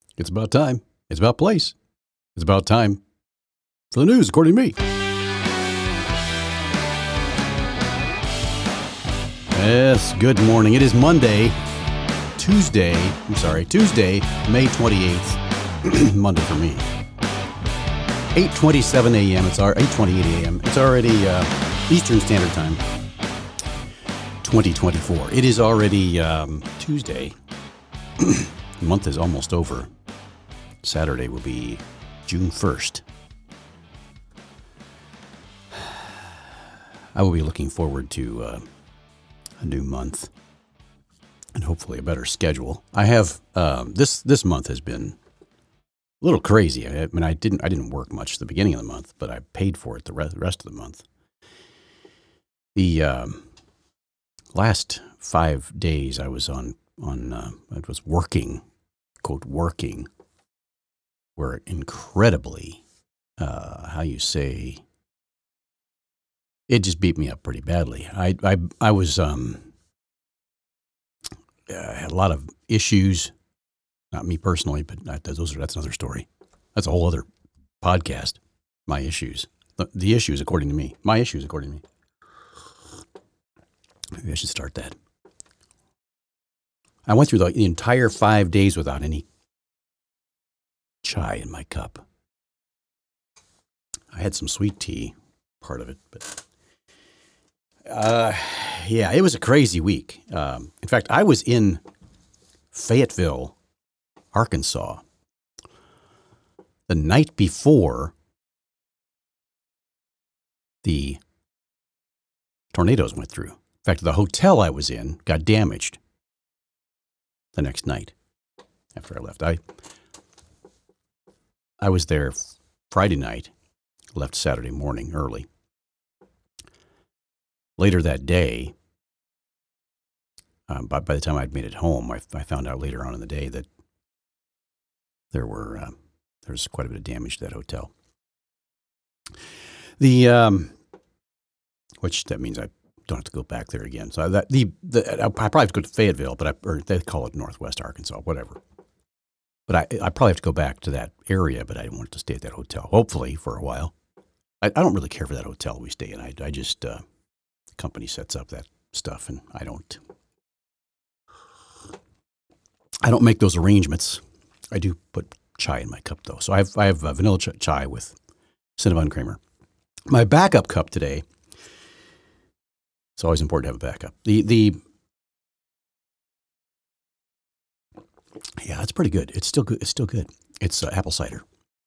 It's about time. It's about place. It's about time for the news, according to me. Yes, good morning. It is Tuesday, May 28th. Monday for me. 8:27 a.m. It's 8:28 a.m. It's already Eastern Standard Time. 2024. It is already Tuesday. The month is almost over. Saturday will be June 1st. I will be looking forward to a new month and hopefully a better schedule. I have this month has been a little crazy. I mean, I didn't work much at the beginning of the month, but I paid for it the rest of the month. The last 5 days I was I was working, quote working, were incredibly, it just beat me up pretty badly. I was had a lot of issues, not me personally, but that's another story. That's a whole other podcast. My issues, the issues according to me. My issues according to me. Maybe I should start that. I went through the entire 5 days without any chai in my cup. I had some sweet tea, part of it, but yeah, it was a crazy week. In fact, I was in Fayetteville, Arkansas, the night before the tornadoes went through. In fact, the hotel I was in got damaged the next night after I left. I was there Friday night, left Saturday morning early. Later that day, by the time I'd made it home, I found out later on in the day that there's quite a bit of damage to that hotel. Which that means I don't have to go back there again. So I probably have to go to Fayetteville, or they call it Northwest Arkansas, whatever. But I probably have to go back to that area, but I didn't want to stay at that hotel, hopefully for a while. I don't really care for that hotel we stay in. I just, the company sets up that stuff, and I don't make those arrangements. I do put chai in my cup, though. So I have vanilla chai with cinnamon creamer. My backup cup today, it's always important to have a backup. Yeah, it's pretty good. It's still good. It's apple cider.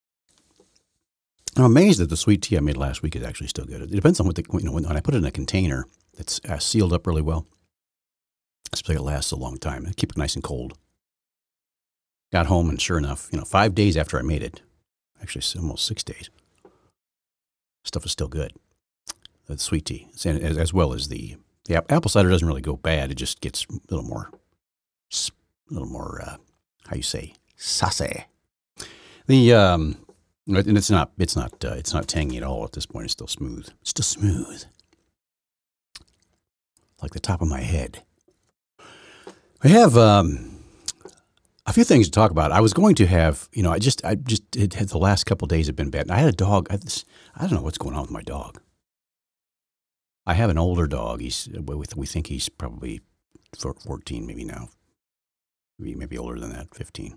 I'm amazed that the sweet tea I made last week is actually still good. It depends on when I put it in a container that's sealed up really well. It lasts a long time. I keep it nice and cold. Got home and sure enough, 5 days after I made it, actually almost 6 days, stuff is still good. The sweet tea, as well as the apple cider doesn't really go bad. It just gets a little more, sassy. And it's not tangy at all at this point. It's still smooth. Like the top of my head. I have a few things to talk about. I was going to have, it had the last couple of days have been bad. I had a dog. I don't know what's going on with my dog. I have an older dog. We think he's probably 14, maybe now. Maybe older than that, 15.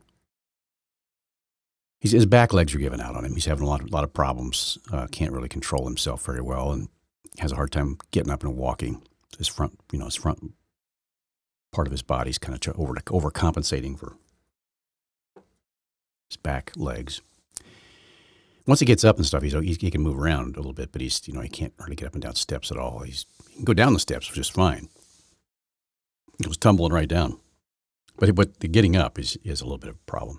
His back legs are giving out on him. He's having a lot of problems. Can't really control himself very well, and has a hard time getting up and walking. His front part of his body's kind of overcompensating for his back legs. Once he gets up and stuff, he can move around a little bit, but he can't hardly get up and down steps at all. He can go down the steps, which is fine. He goes tumbling right down, but the getting up is a little bit of a problem.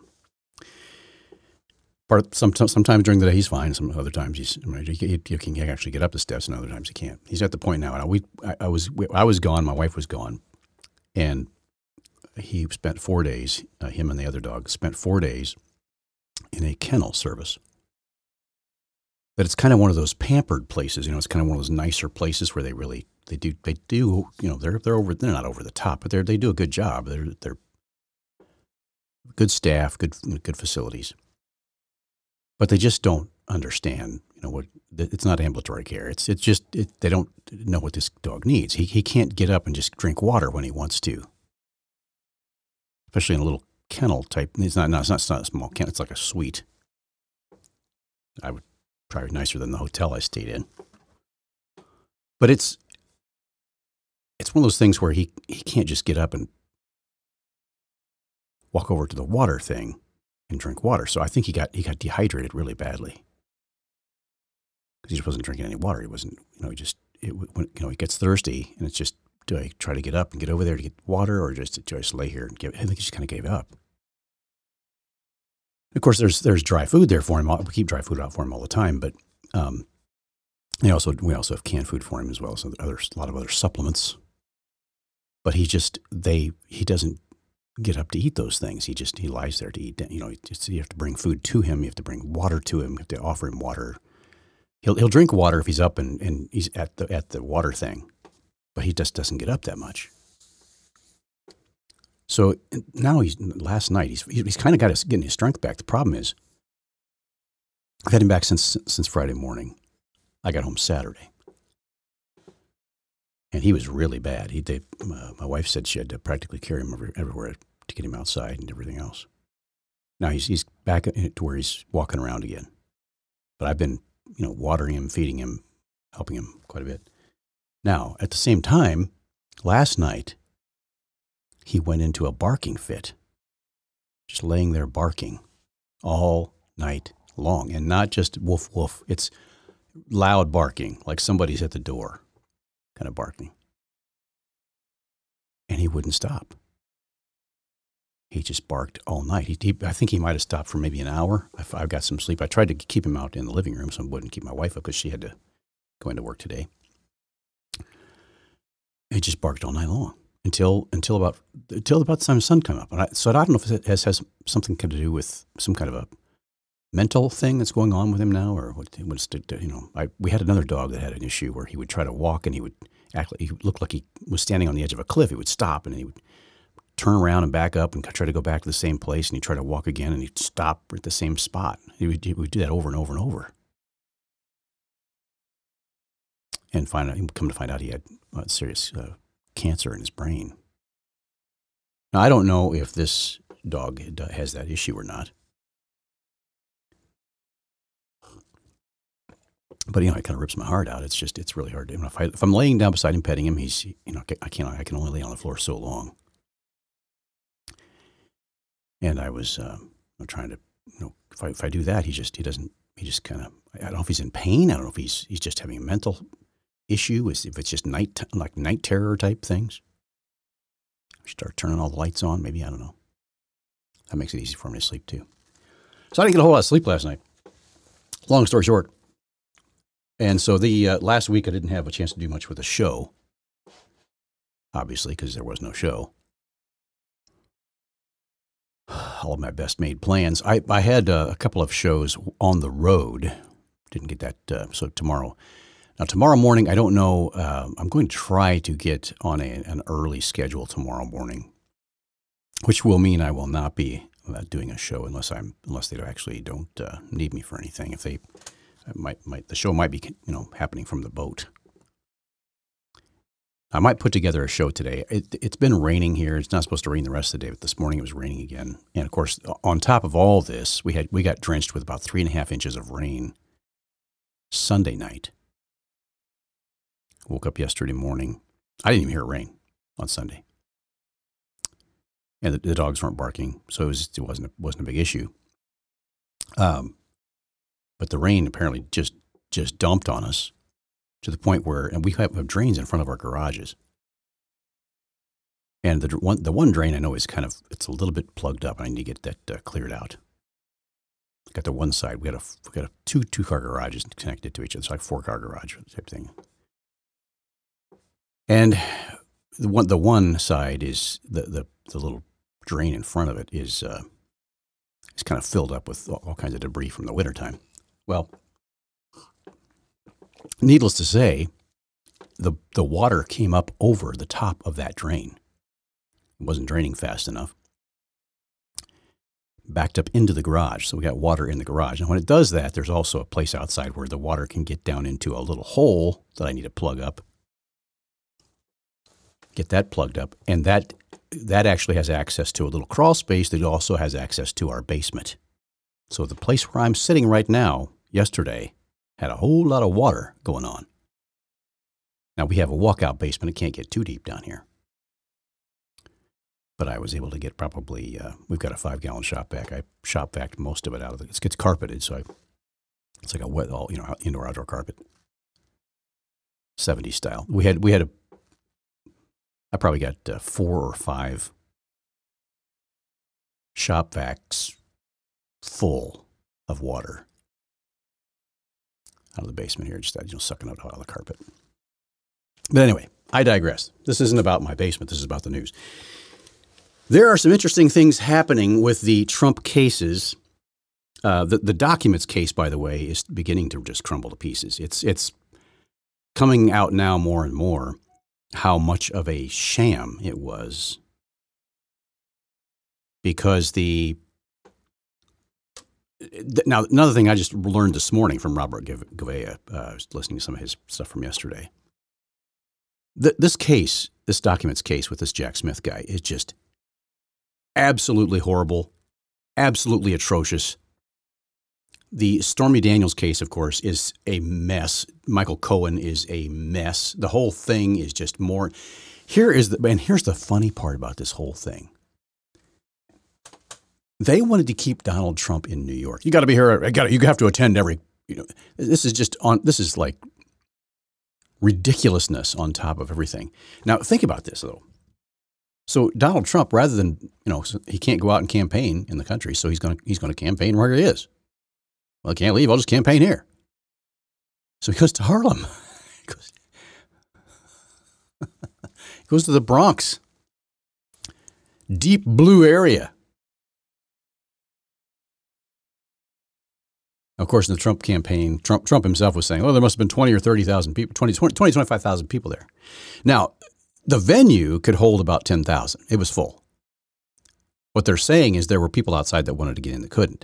Sometimes during the day he's fine. Some other times he can actually get up the steps, and other times he can't. He's at the point now. I was gone. My wife was gone, and he spent 4 days. Him and the other dog spent 4 days in a kennel service. But it's kind of one of those pampered places. It's kind of one of those nicer places where they do. They're not over the top, but they do a good job. They're good staff, good facilities, but they just don't understand. What it's not ambulatory care. It's just they don't know what this dog needs. He can't get up and just drink water when he wants to, especially in a little kennel type. It's not a small kennel. It's like a suite. I would probably nicer than the hotel I stayed in. But it's one of those things where he can't just get up and walk over to the water thing and drink water. So I think he got dehydrated really badly because he just wasn't drinking any water. He wasn't, he gets thirsty and it's just, do I try to get up and get over there to get water, or just lay here and I think he just kind of gave up. Of course, there's dry food there for him. We keep dry food out for him all the time, but we also have canned food for him as well. So there's a lot of other supplements. But he doesn't get up to eat those things. He lies there to eat. You have to bring food to him. You have to bring water to him. You have to offer him water. He'll drink water if he's up and he's at the water thing, but he just doesn't get up that much. So now last night he's kind of getting his strength back. The problem is I've had him back since Friday morning. I got home Saturday, and he was really bad. My wife said she had to practically carry him everywhere to get him outside and everything else. Now he's back to where he's walking around again, but I've been watering him, feeding him, helping him quite a bit. Now at the same time, last night he went into a barking fit, just laying there barking all night long, and not just woof woof. It's loud barking, like somebody's at the door, kind of barking. And he wouldn't stop. He just barked all night. I think he might have stopped for maybe an hour. I got some sleep. I tried to keep him out in the living room so I wouldn't keep my wife up because she had to go into work today. He just barked all night long until about the time the sun came up. So I don't know if it has something to do with some kind of a mental thing that's going on with him now, or what. We had another dog that had an issue where he would try to walk and he would act like he looked like he was standing on the edge of a cliff. He would stop and he would turn around and back up and try to go back to the same place, and he'd try to walk again and he'd stop at the same spot. He would do that over and over and over. And come to find out he had serious cancer in his brain. Now, I don't know if this dog has that issue or not. But it kind of rips my heart out. It's really hard. If I'm laying down beside him, petting him, I can only lay on the floor so long. And I was trying to, if I do that, he just kind of, I don't know if he's in pain. I don't know if he's just having a mental issue. If it's just night terror type things. Start turning all the lights on, maybe, I don't know. That makes it easy for me to sleep too. So I didn't get a whole lot of sleep last night. Long story short. And so the last week I didn't have a chance to do much with the show, obviously, because there was no show. All of my best made plans. I had a couple of shows on the road. Didn't get that. So tomorrow. Now, tomorrow morning, I don't know. I'm going to try to get on an early schedule tomorrow morning, which will mean I will not be doing a show unless they actually don't need me for anything. If they the show might be happening from the boat. I might put together a show today. It's been raining here. It's not supposed to rain the rest of the day, but this morning it was raining again. And of course, on top of all this, we got drenched with about 3.5 inches of rain Sunday night. Woke up yesterday morning. I didn't even hear it rain on Sunday, and the dogs weren't barking, so it wasn't a big issue. But the rain apparently just dumped on us to the point where, and we have drains in front of our garages. And the one drain I know is it's a little bit plugged up. I need to get that cleared out. Got the one side. We got a two-car garages connected to each other. It's like 4-car garage type thing. And the one side is the little drain in front of it is kind of filled up with all kinds of debris from the wintertime. Well, needless to say, the water came up over the top of that drain. It wasn't draining fast enough. backed up into the garage. So we got water in the garage. And when it does that, there's also a place outside where the water can get down into a little hole that I need to plug up. Get that plugged up. And that actually has access to a little crawl space that also has access to our basement. So the place where I'm sitting right now, yesterday, had a whole lot of water going on. Now we have a walkout basement. It can't get too deep down here. But I was able to get probably, we've got a 5-gallon shop vac. I shop vac most of it out of it. It gets carpeted, so it's like a wet, indoor outdoor carpet, 70s style. I probably got 4 or 5 shop vacs full of water out of the basement here, just sucking out all the carpet. But anyway, I digress. This isn't about my basement. This is about the news. There are some interesting things happening with the Trump cases. The documents case, by the way, is beginning to just crumble to pieces. It's coming out now more and more how much of a sham it was, because now another thing I just learned this morning from Robert Gouveia, I was listening to some of his stuff from yesterday. This documents case with this Jack Smith guy is just absolutely horrible, absolutely atrocious. The Stormy Daniels case, of course, is a mess. Michael Cohen is a mess. The whole thing is just more. Here's the funny part about this whole thing. They wanted to keep Donald Trump in New York. You got to be here. You have to attend every. This is like ridiculousness on top of everything. Now think about this though. So Donald Trump, rather than, he can't go out and campaign in the country, so he's going to campaign where he is. Well, I can't leave. I'll just campaign here. So he goes to Harlem. He goes to the Bronx. Deep blue area. Of course, in the Trump campaign, Trump himself was saying, there must have been 20 or 30,000 people, 25,000 people there. Now, the venue could hold about 10,000. It was full. What they're saying is there were people outside that wanted to get in that couldn't.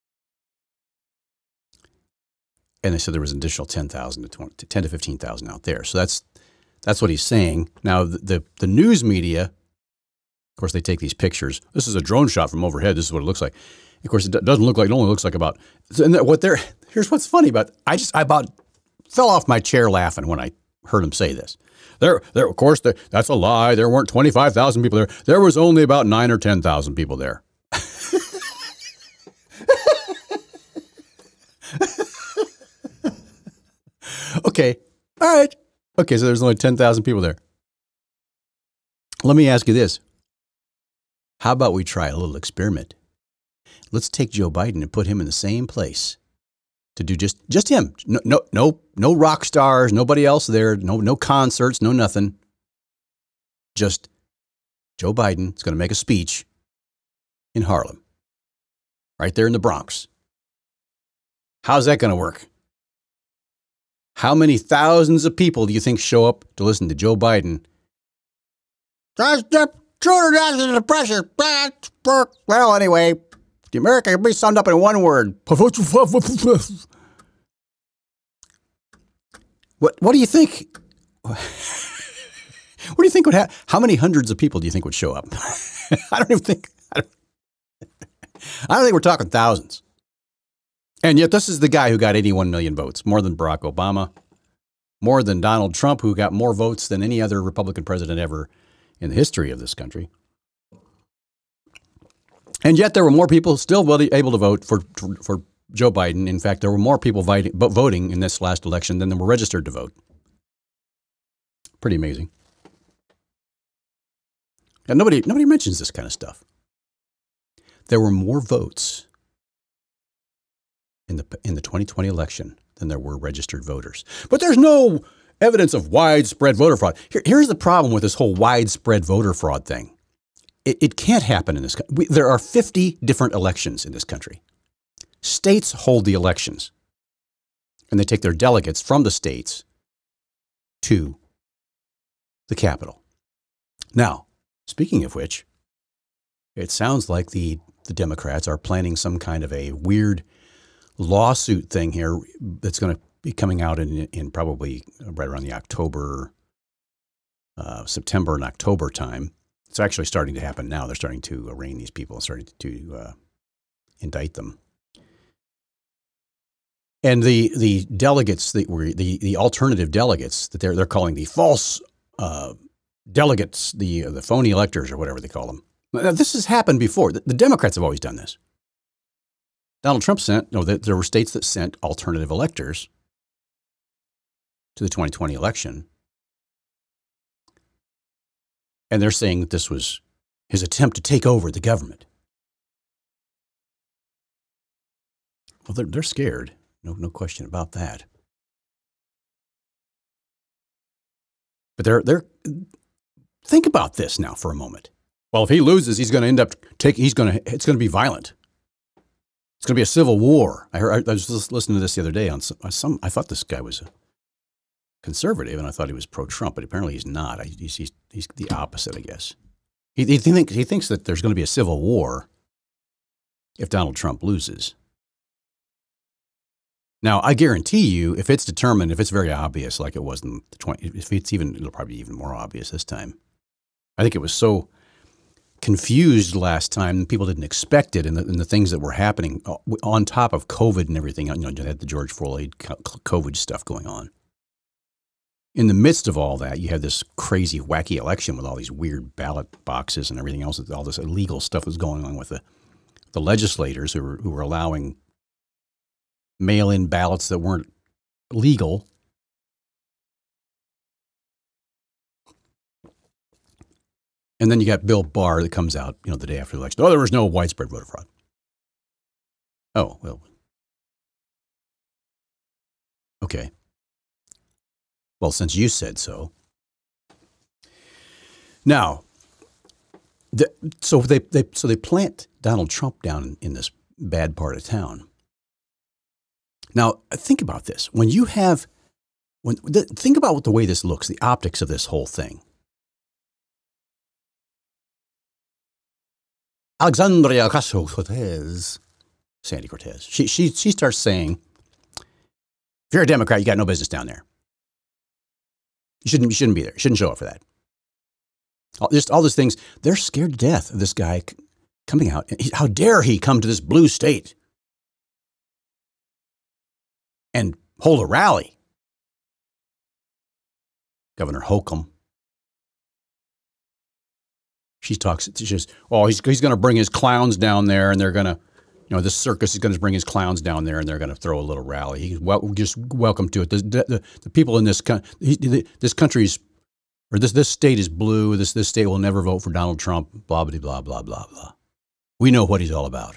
And they said there was an additional 10,000 to 10 to 15,000 out there. So that's what he's saying. Now, the news media, of course, they take these pictures. This is a drone shot from overhead. This is what it looks like. Of course, it doesn't look like, it only looks like about, and here's what's funny about, I about fell off my chair laughing when I heard him say this. There, of course, that's a lie. There weren't 25,000 people there. There was only about 9 or 10,000 people there. Okay. All right. Okay. So there's only 10,000 people there. Let me ask you this. How about we try a little experiment? Let's take Joe Biden and put him in the same place to do just him. No rock stars, nobody else there, no concerts, no nothing. Just Joe Biden is going to make a speech in Harlem, right there in the Bronx. How's that going to work? How many thousands of people do you think show up to listen to Joe Biden? That's the pressure. Well, anyway, the America can be summed up in one word. What do you think? What do you think would happen? How many hundreds of people do you think would show up? I don't think we're talking thousands. And yet this is the guy who got 81 million votes, more than Barack Obama, more than Donald Trump, who got more votes than any other Republican president ever in the history of this country. And yet there were more people still able to vote for Joe Biden. In fact, there were more people voting in this last election than there were registered to vote. Pretty amazing. And nobody mentions this kind of stuff. There were more votes in the 2020 election than there were registered voters. But there's no evidence of widespread voter fraud. Here's the problem with this whole widespread voter fraud thing. It can't happen in this country. There are 50 different elections in this country. States hold the elections, and they take their delegates from the states to the Capitol. Now, speaking of which, it sounds like the the Democrats are planning some kind of a weird lawsuit thing here that's going to be coming out in probably right around the September and October time. It's actually starting to happen now. They're starting to arraign these people, starting to indict them. And the delegates that were the alternative delegates that they're calling the false delegates, the phony electors or whatever they call them. Now, this has happened before. The Democrats have always done this. Donald Trump there were states that sent alternative electors to the 2020 election. And they're saying that this was his attempt to take over the government. Well, they're scared. No question about that. But they're think about this now for a moment. Well, if he loses, he's going to end up it's going to be violent. It's going to be a civil war. I was just listening to this the other day on some. I thought this guy was a conservative, and I thought he was pro-Trump, but apparently he's not. He's the opposite, I guess. He thinks that there's going to be a civil war if Donald Trump loses. Now, I guarantee you, if it's determined, if it's very obvious, like it was in the 20, it'll probably be even more obvious this time. I think it was so confused last time, people didn't expect it, and the things that were happening on top of COVID and everything. You had the George Floyd COVID stuff going on. In the midst of all that, you had this crazy, wacky election with all these weird ballot boxes and everything else. All this illegal stuff was going on with the legislators who were allowing mail-in ballots that weren't legal. And then you got Bill Barr that comes out, the day after the election. Oh, there was no widespread voter fraud. Oh, well. Okay. Well, since you said so. Now, so they plant Donald Trump down in this bad part of town. Now, think about this. Think about the way this looks, the optics of this whole thing. Alexandria Ocasio-Cortez, Sandy Cortez, she starts saying, if you're a Democrat, you got no business down there. You shouldn't be there. You shouldn't show up for that. All these things. They're scared to death of this guy coming out. How dare he come to this blue state and hold a rally? Governor Holcomb. She says, oh, he's going to bring his clowns down there, and they're going to, this circus is going to bring his clowns down there, and they're going to throw a little rally. He's just welcome to it. The people in this country's, or this state is blue. This state will never vote for Donald Trump. Blah blah blah blah blah blah. We know what he's all about.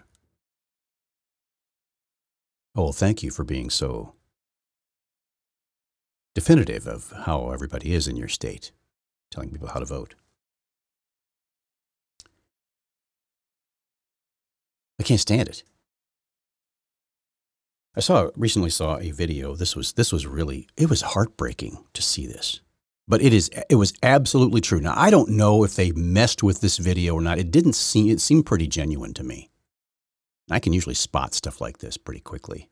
Oh, well, thank you for being so definitive of how everybody is in your state, telling people how to vote. I can't stand it. I recently saw a video. This was really, it was heartbreaking to see this, but it was absolutely true. Now, I don't know if they messed with this video or not. It seemed pretty genuine to me. I can usually spot stuff like this pretty quickly.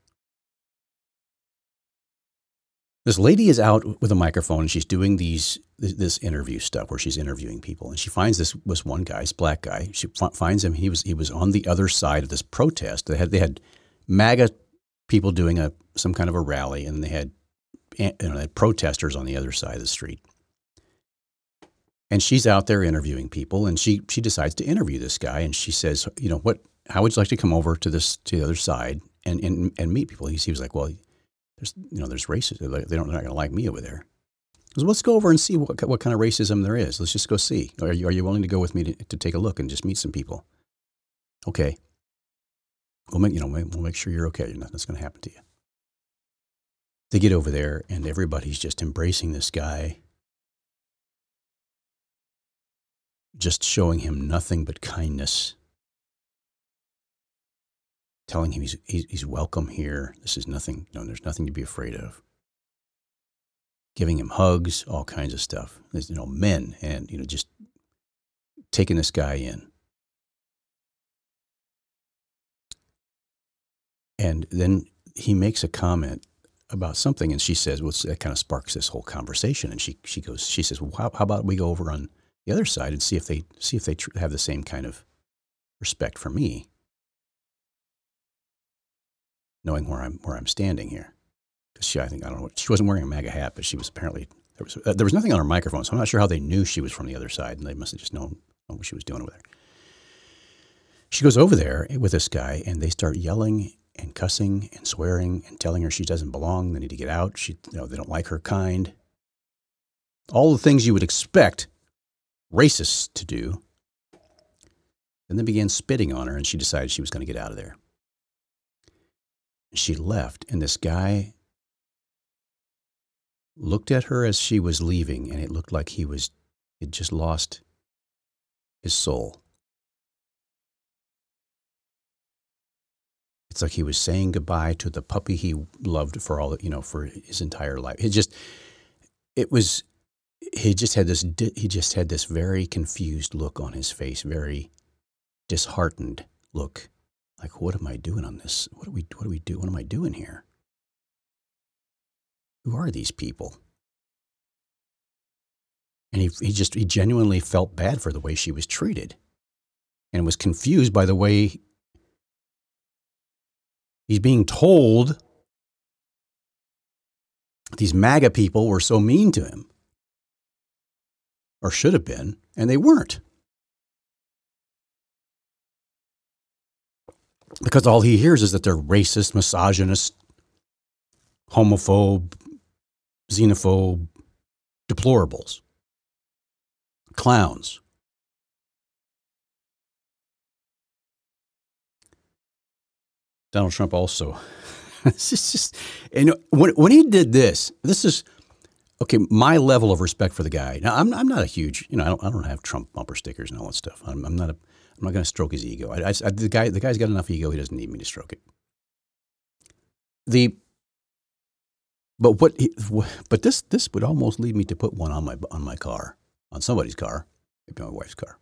This lady is out with a microphone and she's doing this interview stuff where she's interviewing people, and she finds this one guy, this black guy. She finds him. He was on the other side of this protest. They had MAGA people doing some kind of a rally, and they had protesters on the other side of the street. And she's out there interviewing people, and she decides to interview this guy, and she says, how would you like to come over to the other side and meet people? He was like, well, there's racism. They're not going to like me over there. So let's go over and see what kind of racism there is. Let's just go see. Are you willing to go with me to take a look and just meet some people? Okay. We'll make sure you're okay. Nothing's going to happen to you. They get over there and everybody's just embracing this guy, just showing him nothing but kindness, telling him he's welcome here. This is nothing. There's nothing to be afraid of. Giving him hugs, all kinds of stuff. There's, men, and just taking this guy in. And then he makes a comment about something, and she says, well, that kind of sparks this whole conversation. And she says, well, how about we go over on the other side and see if they have the same kind of respect for me, knowing where I'm standing here. Because she wasn't wearing a MAGA hat, but she was apparently, there was nothing on her microphone, so I'm not sure how they knew she was from the other side, and they must have just known what she was doing over there. She goes over there with this guy, and they start yelling and cussing and swearing and telling her she doesn't belong. They need to get out. They don't like her kind. All the things you would expect racists to do. Then they began spitting on her, and she decided she was going to get out of there. She left, and this guy looked at her as she was leaving, and it looked like he'd just lost his soul. It's like he was saying goodbye to the puppy he loved for for his entire life. He just had this very confused look on his face, very disheartened look. Like, what am I doing on this? What do we do? What am I doing here? Who are these people? And he genuinely felt bad for the way she was treated, and was confused by the way he's being told these MAGA people were so mean to him, or should have been, and they weren't. Because all he hears is that they're racist, misogynist, homophobe, xenophobe, deplorables, clowns. Donald Trump also. This is just, when he did this is, okay, my level of respect for the guy. Now, I'm not a huge, I don't have Trump bumper stickers and all that stuff. I'm not going to stroke his ego. The guy's got enough ego. He doesn't need me to stroke it. But this would almost lead me to put one on my car, on somebody's car, maybe my wife's car.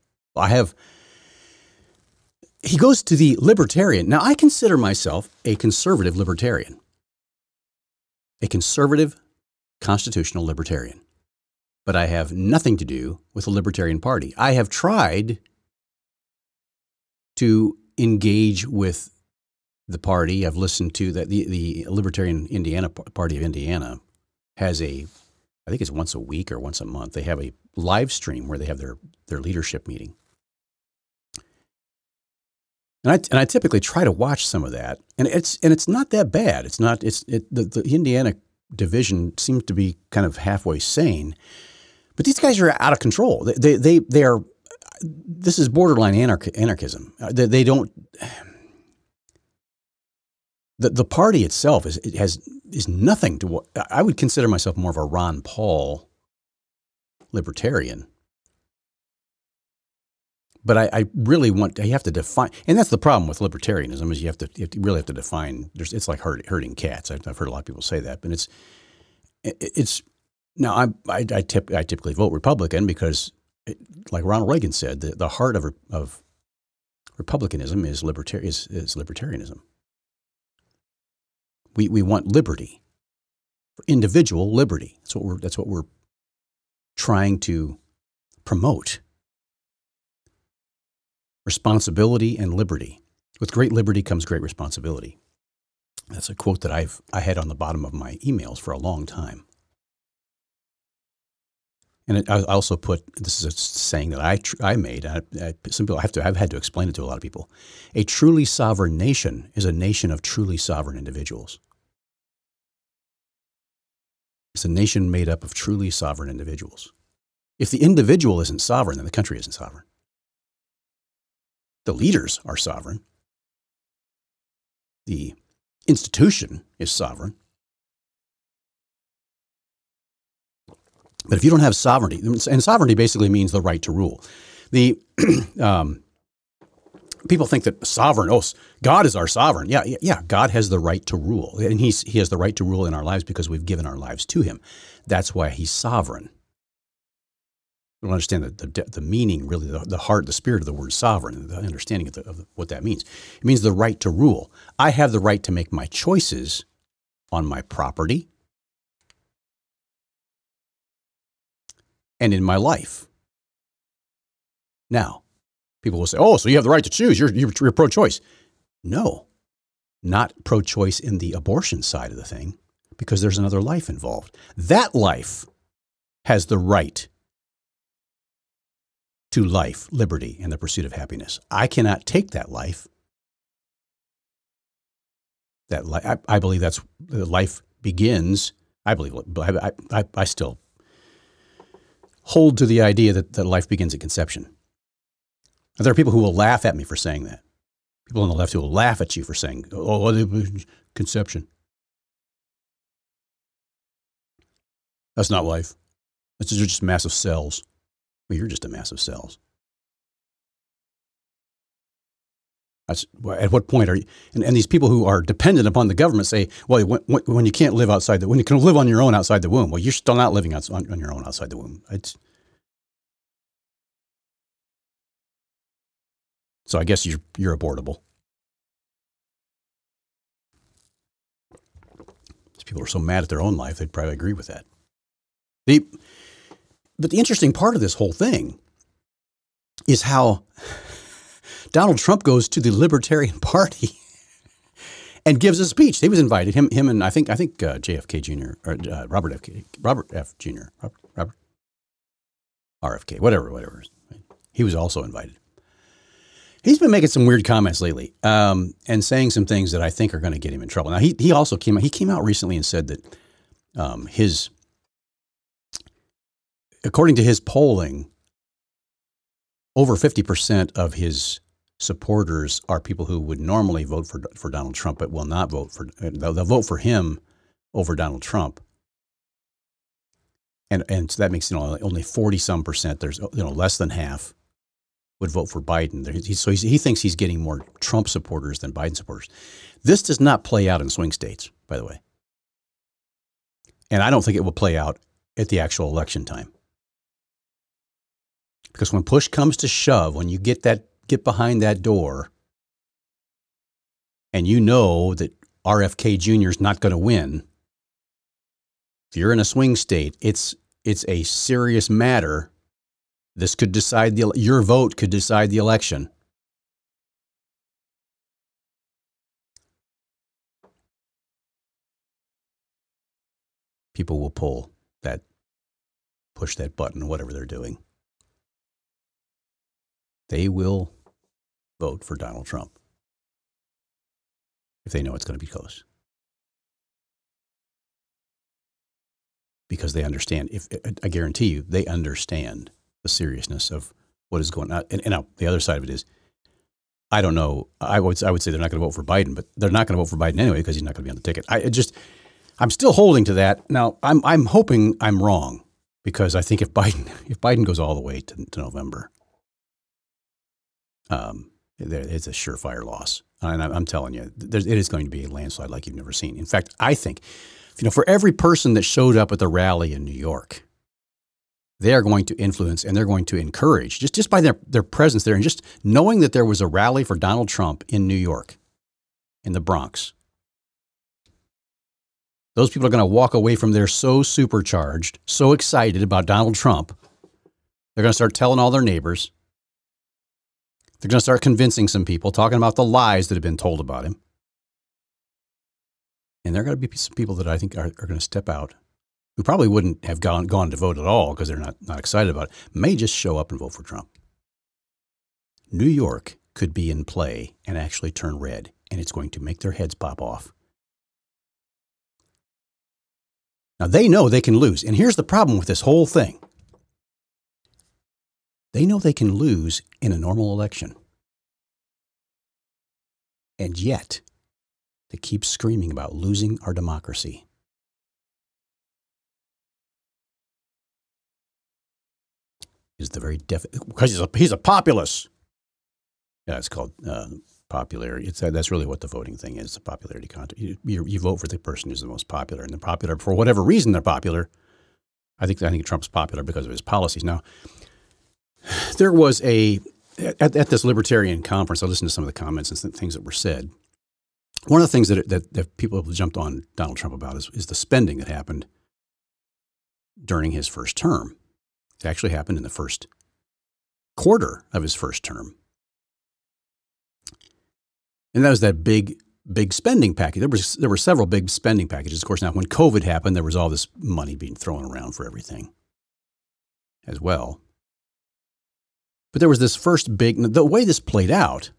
He goes to the libertarian. Now, I consider myself a conservative libertarian, a conservative constitutional libertarian, but I have nothing to do with the Libertarian Party. I have tried to engage with the party. I've listened to that. The Libertarian Indiana Party of Indiana has I think it's once a week or once a month, they have a live stream where they have their leadership meeting. And I typically try to watch some of that, and it's not that bad. The Indiana division seems to be kind of halfway sane, but these guys are out of control. They are. This is borderline anarchism. They don't. The party itself is nothing to what I would consider myself more of a Ron Paul libertarian. But I really you have to define, and that's the problem with libertarianism, is you really have to define. It's like herding cats. I've heard a lot of people say that, but it's now I typically vote Republican because, like Ronald Reagan said, the heart of republicanism is libertarianism. We want liberty, individual liberty. That's what we're trying to promote. Responsibility and liberty. With great liberty comes great responsibility. That's a quote that I had on the bottom of my emails for a long time. And I also put, this is a saying that I made. I've had to explain it to a lot of people. A truly sovereign nation is a nation of truly sovereign individuals. It's a nation made up of truly sovereign individuals. If the individual isn't sovereign, then the country isn't sovereign. The leaders are sovereign. The institution is sovereign. But if you don't have sovereignty, and sovereignty basically means the right to rule. The people think that God is our sovereign. Yeah, God has the right to rule, and he has the right to rule in our lives because we've given our lives to him. That's why he's sovereign. We don't understand the meaning, really, the heart, the spirit of the word sovereign, the understanding of what that means. It means the right to rule. I have the right to make my choices on my property and in my life. Now, people will say, oh, so you have the right to choose. You're pro-choice. No, not pro-choice in the abortion side of the thing, because there's another life involved. That life has the right to life, liberty, and the pursuit of happiness. I cannot take that life. I believe that's life begins. I believe, I still hold to the idea that life begins at conception. And there are people who will laugh at me for saying that. People on the left who will laugh at you for saying, oh, conception. That's not life. It's just massive cells. Well, you're just a mass of cells. At what point are you? And these people who are dependent upon the government say, well, when you can't live outside when you can live on your own outside the womb, well, you're still not living on your own outside the womb. So I guess you're abortable. These people are so mad at their own life, they'd probably agree with that. But the interesting part of this whole thing is how Donald Trump goes to the Libertarian Party and gives a speech. He was invited, him and I think JFK Jr. or Robert F. Jr. Robert RFK, whatever. He was also invited. He's been making some weird comments lately, and saying some things that I think are going to get him in trouble. Now he also came out recently and said that according to his polling, over 50% of his supporters are people who would normally vote for Donald Trump, but will not vote for. They'll vote for him over Donald Trump, and so that makes only 40-some%. There's less than half would vote for Biden. So he thinks he's getting more Trump supporters than Biden supporters. This does not play out in swing states, by the way, and I don't think it will play out at the actual election time. Because when push comes to shove, when you get behind that door, and you know that RFK Jr. is not going to win, if you're in a swing state, it's a serious matter. This could decide your vote could decide the election. People will push that button, whatever they're doing. They will vote for Donald Trump if they know it's going to be close. Because they understand, I guarantee you, they understand the seriousness of what is going on. And now the other side of it is, I don't know. I would say they're not going to vote for Biden, but they're not going to vote for Biden anyway because he's not going to be on the ticket. I'm still holding to that. Now I'm hoping I'm wrong, because I think if Biden goes all the way to November, it's a surefire loss. And I'm telling you, it is going to be a landslide like you've never seen. In fact, I think, for every person that showed up at the rally in New York, they are going to influence and they're going to encourage, just by their presence there, and just knowing that there was a rally for Donald Trump in New York, in the Bronx. Those people are going to walk away from there so supercharged, so excited about Donald Trump. They're going to start telling all their neighbors. They're going to start convincing some people, talking about the lies that have been told about him. And there are going to be some people that I think are going to step out, who probably wouldn't have gone to vote at all because they're not excited about it, may just show up and vote for Trump. New York could be in play and actually turn red, and it's going to make their heads pop off. Now, they know they can lose. And here's the problem with this whole thing. They know they can lose in a normal election. And yet, they keep screaming about losing our democracy. Is the very because he's a populist. Yeah, it's called popularity. That's really what the voting thing is, a popularity contest. You vote for the person who's the most popular, and they're popular for whatever reason they're popular. I think Trump's popular because of his policies. Now, there was at this libertarian conference, I listened to some of the comments and things that were said. One of the things that people have jumped on Donald Trump about is the spending that happened during his first term. It actually happened in the first quarter of his first term. And that was that big spending package. There were several big spending packages. Of course, now when COVID happened, there was all this money being thrown around for everything as well. But there was this first the way this played out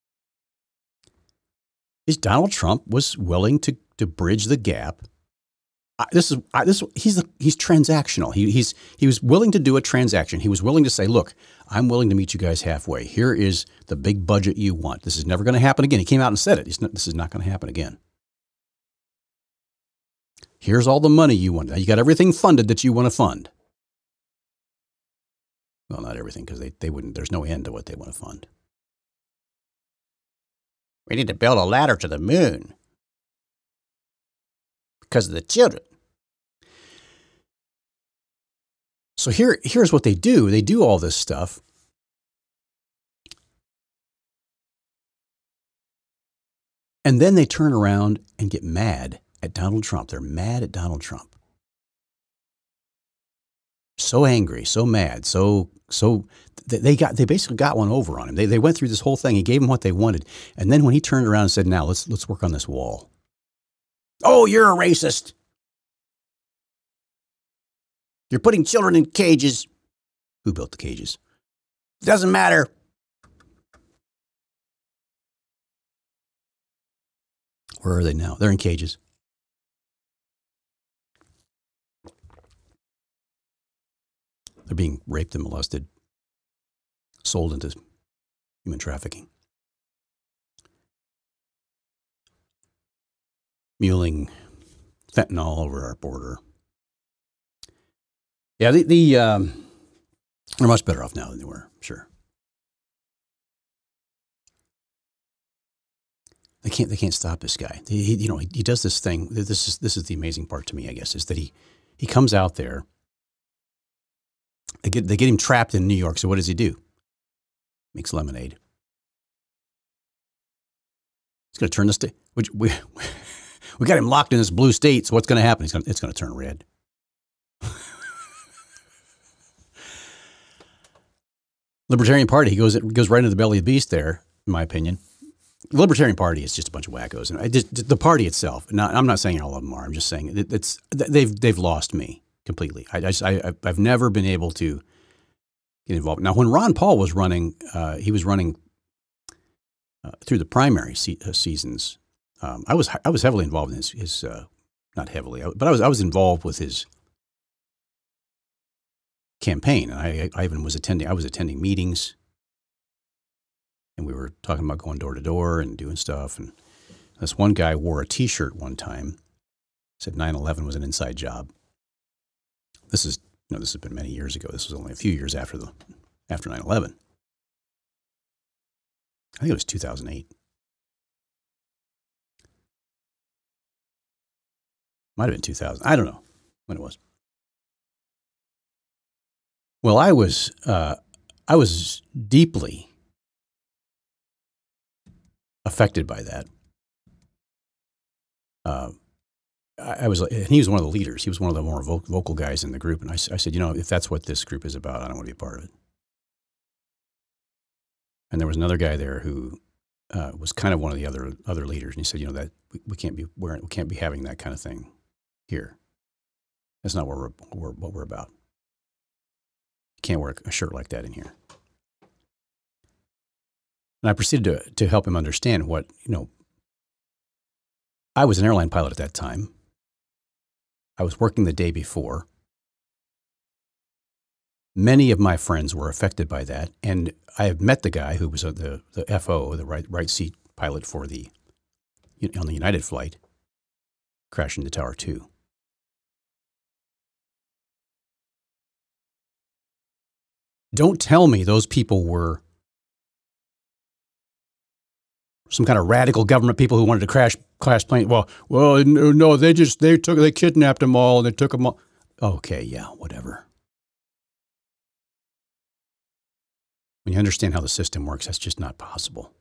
is Donald Trump was willing to bridge the gap. He's transactional. He was willing to do a transaction. He was willing to say, look, I'm willing to meet you guys halfway. Here is the big budget you want. This is never going to happen again. He came out and said it. This is not going to happen again. Here's all the money you want. You got everything funded that you want to fund. Well, not everything, because they wouldn't. There's no end to what they want to fund. We need to build a ladder to the moon because of the children. So here's what they do. They do all this stuff. And then they turn around and get mad at Donald Trump. They're mad at Donald Trump. So angry, so mad, so they basically got one over on him. They went through this whole thing. He gave them what they wanted. And then when he turned around and said, now let's work on this wall. Oh, you're a racist. You're putting children in cages. Who built the cages? Doesn't matter. Where are they now? They're in cages. They're being raped and molested, sold into human trafficking. Muling fentanyl over our border. Yeah, they're much better off now than they were, sure. They can't stop this guy. He does this thing. This is the amazing part to me, I guess, is that he comes out there. They get him trapped in New York. So what does he do? Makes lemonade. He's going to turn the state. We got him locked in this blue state. So what's going to happen? It's going to turn red. Libertarian Party, he goes right into the belly of the beast there, in my opinion. The Libertarian Party is just a bunch of wackos, and the party itself. I'm not saying all of them are. I'm just saying they've lost me completely. I've never been able to get involved. Now, when Ron Paul was running, he was running through the primary seasons. I was heavily involved in his not heavily, but I was involved with his campaign, and I even was attending meetings, and we were talking about going door to door and doing stuff. And this one guy wore a T-shirt one time, said 9/11 was an inside job. This has been many years ago. This was only a few years after 9/11. I think it was 2008. Might have been 2000. I don't know when it was. Well, I was deeply affected by that. And he was one of the leaders. He was one of the more vocal guys in the group. And I said, if that's what this group is about, I don't want to be a part of it. And there was another guy there who was kind of one of the other leaders. And he said, that we can't be having that kind of thing here. That's not what we're about. You can't wear a shirt like that in here. And I proceeded to help him understand what, I was an airline pilot at that time. I was working the day before. Many of my friends were affected by that. And I had met the guy who was the FO, the right seat pilot for on the United flight, crashed into Tower 2. Don't tell me those people were some kind of radical government people who wanted to crash planes. Well, no, they kidnapped them all and they took them all. okay, yeah, whatever. When you understand how the system works, that's just not possible.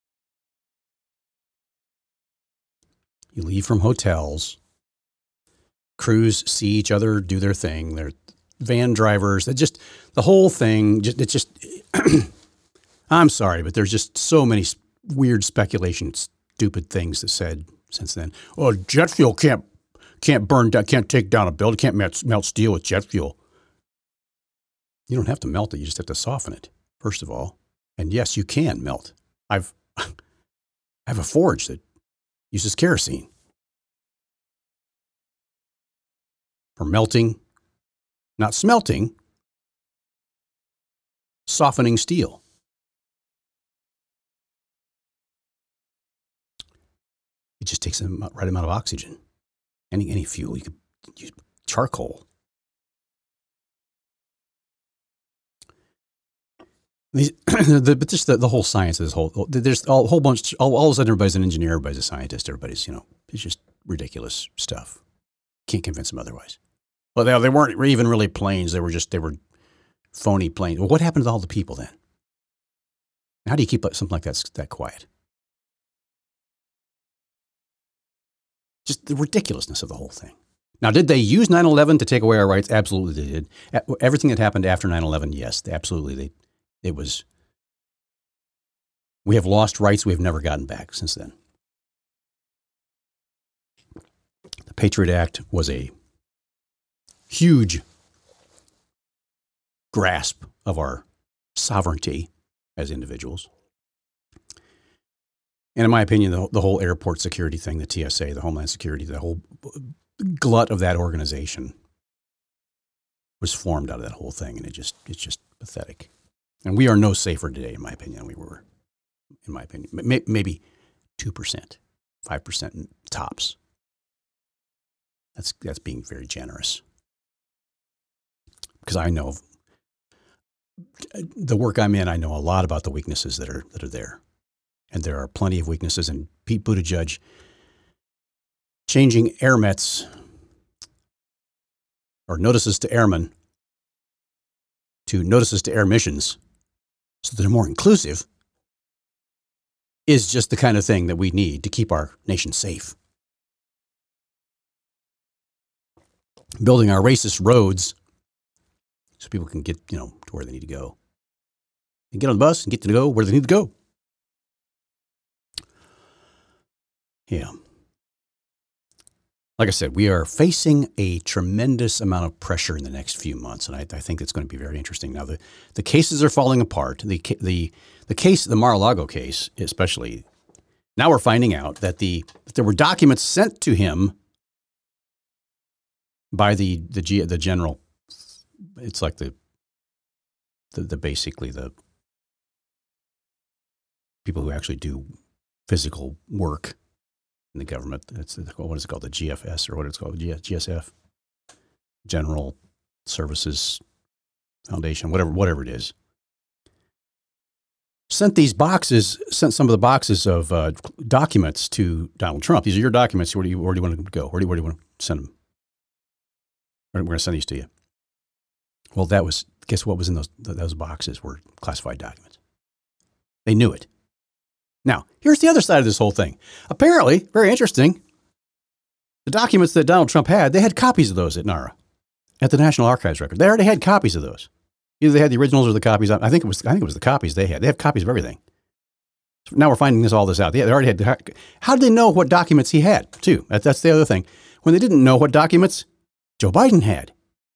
You leave from hotels, crews see each other do their thing. They're van drivers. Just the whole thing. It's just. I'm sorry, but there's just so many weird speculations, stupid things that said since then. Oh, jet fuel can't burn down, can't take down a building, can't melt steel with jet fuel. You don't have to melt it. You just have to soften it, first of all. And yes, you can melt. I have a forge that uses kerosene for melting, not smelting, softening steel. It just takes the right amount of oxygen. Any fuel, you could use charcoal. But just the whole science of this whole, there's a whole bunch, all of a sudden everybody's an engineer, everybody's a scientist, everybody's, it's just ridiculous stuff. Can't convince them otherwise. Well, they weren't even really planes. They were phony planes. Well, what happened to all the people then? How do you keep something like that quiet? Just the ridiculousness of the whole thing. Now, did they use 9/11 to take away our rights? Absolutely they did. Everything that happened after 9/11, yes, absolutely. We have lost rights we have never gotten back since then. The Patriot Act was a huge grasp of our sovereignty as individuals. And in my opinion, the whole airport security thing, the TSA, the Homeland Security, the whole glut of that organization was formed out of that whole thing. And it's just pathetic. And we are no safer today, in my opinion, than we were, in my opinion. Maybe 2%, 5% tops. That's being very generous. Because I know the work I'm in, I know a lot about the weaknesses that are there. And there are plenty of weaknesses. And Pete Buttigieg changing airmets or notices to airmen to notices to air missions so that they're more inclusive is just the kind of thing that we need to keep our nation safe. Building our racist roads so people can get, to where they need to go. And get on the bus and get to go where they need to go. Yeah. Like I said, we are facing a tremendous amount of pressure in the next few months, and I think it's going to be very interesting. Now, the cases are falling apart. The case, the Mar-a-Lago case, especially, now we're finding out that there were documents sent to him by the general. It's like the basically the people who actually do physical work in the government. It's what is it called? The GFS or what it's called? GSF, General Services Foundation, whatever it is. Sent some of the boxes of documents to Donald Trump. These are your documents. Where do you want them to go? Where do you want to send them? We're going to send these to you. Well, guess what was in those boxes were classified documents. They knew it. Now, here's the other side of this whole thing. Apparently, very interesting, the documents that Donald Trump had, they had copies of those at NARA, at the National Archives record. They already had copies of those. Either they had the originals or the copies. I think it was the copies they had. They have copies of everything. So now we're finding all this out. They already had. How did they know what documents he had, too? That's the other thing. When they didn't know what documents Joe Biden had.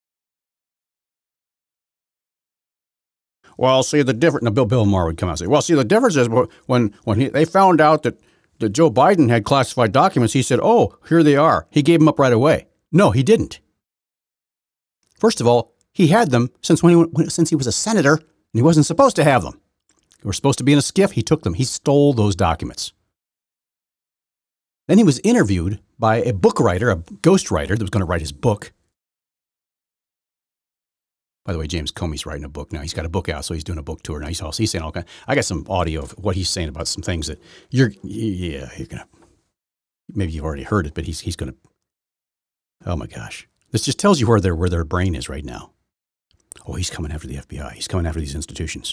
Well, see the difference. Now, Bill Maher would come out and say, "Well, see the difference is when they found out that Joe Biden had classified documents, he said, "Oh, here they are." He gave them up right away. No, he didn't. First of all, he had them since he was a senator, and he wasn't supposed to have them. They were supposed to be in a SCIF. He took them. He stole those documents. Then he was interviewed by a book writer, a ghostwriter that was going to write his book. By the way, James Comey's writing a book now. He's got a book out, so he's doing a book tour now. He's saying all kinds. I got some audio of what he's saying about some things that you're gonna. Maybe you've already heard it, but he's gonna. Oh my gosh, This just tells you where their brain is right now. Oh, he's coming after the FBI. He's coming after these institutions.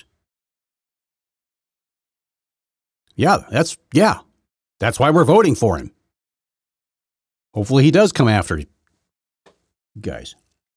Yeah, that's why we're voting for him. Hopefully he does come after you guys.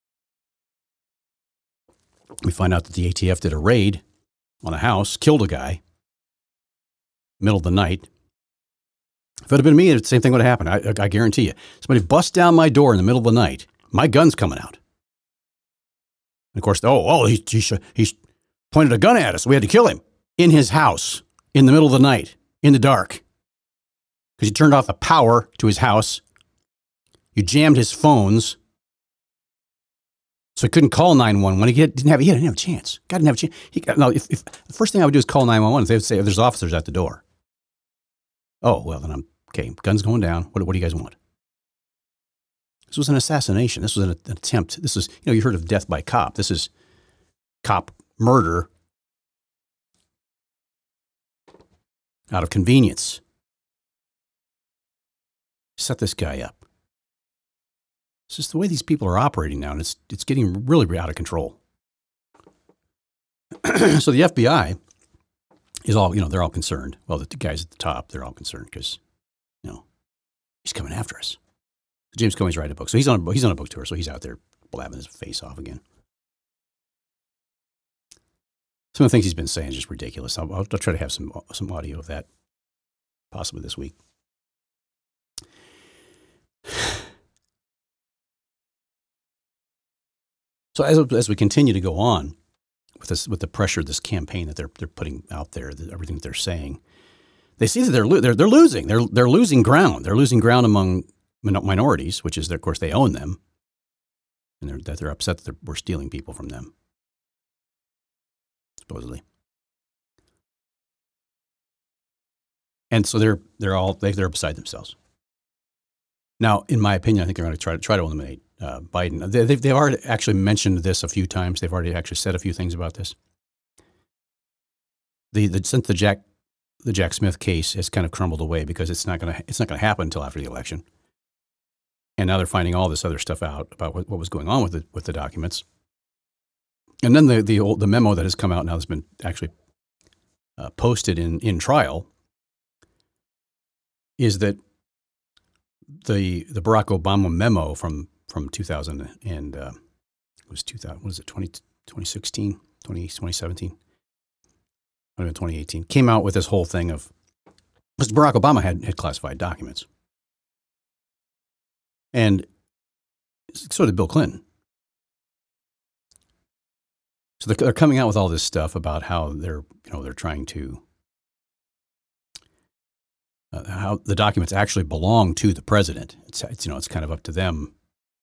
We find out that the ATF did a raid on a house, killed a guy, middle of the night. If it had been me, the same thing would have happened. I guarantee you. Somebody busts down my door in the middle of the night. My gun's coming out. And of course, he's pointed a gun at us. We had to kill him in his house in the middle of the night, in the dark. Because he turned off the power to his house. You jammed his phones. So he couldn't call 911. He didn't have a chance. God didn't have a chance. If the first thing I would do is call 911, they would say, there's officers at the door. Oh, well, then okay. Gun's going down. What do you guys want? This was an assassination. This was an attempt. This is, you heard of death by cop. This is cop murder out of convenience. Set this guy up. It's just the way these people are operating now, and it's getting really out of control. So the FBI is all, they're all concerned. Well, the guys at the top, they're all concerned because, he's coming after us. James Comey's writing a book. So he's on a book tour, so he's out there blabbing his face off again. Some of the things he's been saying is just ridiculous. I'll try to have some audio of that possibly this week. So as we continue to go on with the pressure, this campaign that they're putting out there, everything that they're saying, they see that they're losing. They're losing ground. They're losing ground among minorities, which is, of course, they own them, and they're upset that we're stealing people from them, supposedly. And so they're beside themselves. Now, in my opinion, I think they're going to try to eliminate Biden. They've already actually mentioned this a few times. They've already actually said a few things about this. Since the Jack Smith case has kind of crumbled away because it's not going to happen until after the election. And now they're finding all this other stuff out about what was going on with the documents. And then the memo that has come out now that's been actually posted in trial is that the Barack Obama memo from 2000 and it was 2000, what is it, 2016, 2017, 2018, came out with this whole thing of, because Barack Obama had classified documents. And so did Bill Clinton. So they're coming out with all this stuff about how they're trying to, how the documents actually belong to the president. It's kind of up to them.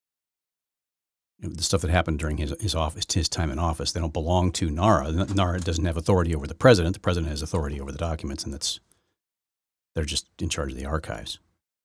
The stuff that happened during his time in office, they don't belong to NARA. NARA doesn't have authority over the president. The president has authority over the documents, and they're just in charge of the archives.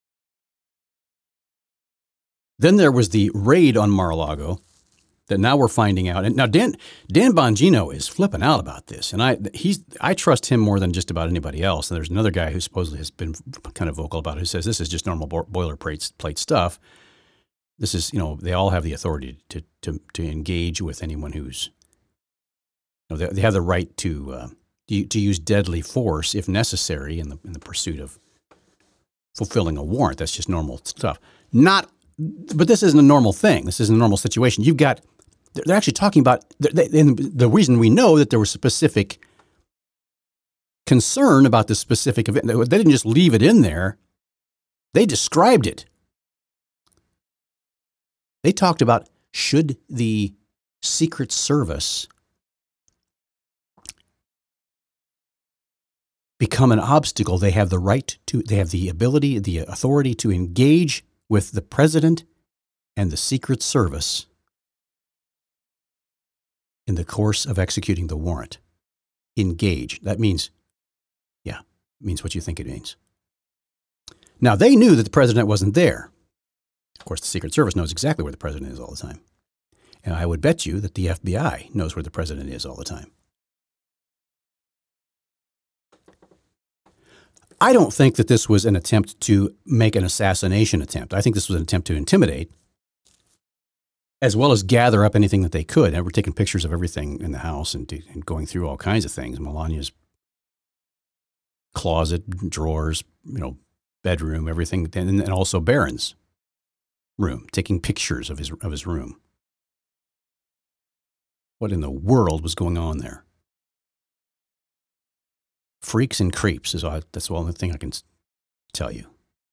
Then there was the raid on Mar-a-Lago that now we're finding out. And now Dan Bongino is flipping out about this, and I trust him more than just about anybody else. And there's another guy who supposedly has been kind of vocal about it, who says this is just normal boilerplate stuff. This is, they all have the authority to engage with anyone who's, they have the right to use deadly force if necessary in the pursuit of fulfilling a warrant. That's just normal stuff. But this isn't a normal thing. This isn't a normal situation. They're actually talking about, the reason we know that there was specific concern about this specific event. They didn't just leave it in there. They described it. They talked about, should the Secret Service become an obstacle, they have the ability, the authority to engage with the president and the Secret Service in the course of executing the warrant. Engage. That means, it means what you think it means. Now, they knew that the president wasn't there. Of course, the Secret Service knows exactly where the president is all the time. And I would bet you that the FBI knows where the president is all the time. I don't think that this was an attempt to make an assassination attempt. I think this was an attempt to intimidate as well as gather up anything that they could. And we're taking pictures of everything in the house and going through all kinds of things. Melania's closet, drawers, bedroom, everything, and also Barron's room, taking pictures of his room. What in the world was going on there? Freaks and creeps that's the only thing I can tell you.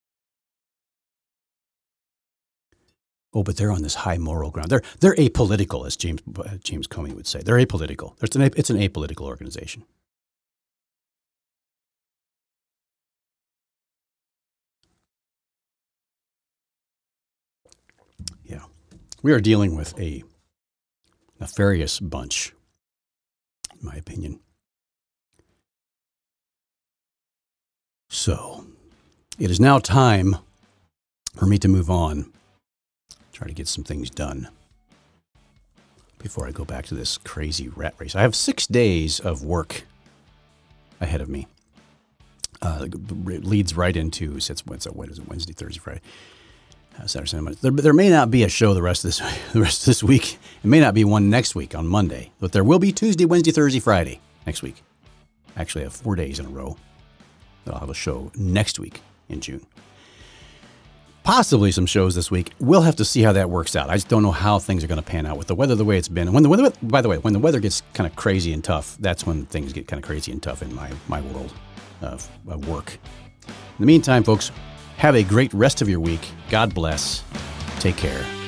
Oh, but they're on this high moral ground. They're apolitical, as James Comey would say. They're apolitical. It's an apolitical organization. Yeah, we are dealing with a nefarious bunch, in my opinion. So, it is now time for me to move on. Try to get some things done before I go back to this crazy rat race. I have 6 days of work ahead of me. It leads right into, what is it, Wednesday, Thursday, Friday, Saturday, Sunday, Monday. There may not be a show the rest of this week. It may not be one next week on Monday, but there will be Tuesday, Wednesday, Thursday, Friday next week. Actually, I have 4 days in a row. I'll have a show next week in June. Possibly some shows this week. We'll have to see how that works out. I just don't know how things are going to pan out with the weather the way it's been. And by the way, when the weather gets kind of crazy and tough, that's when things get kind of crazy and tough in my world of work. In the meantime, folks, have a great rest of your week. God bless. Take care.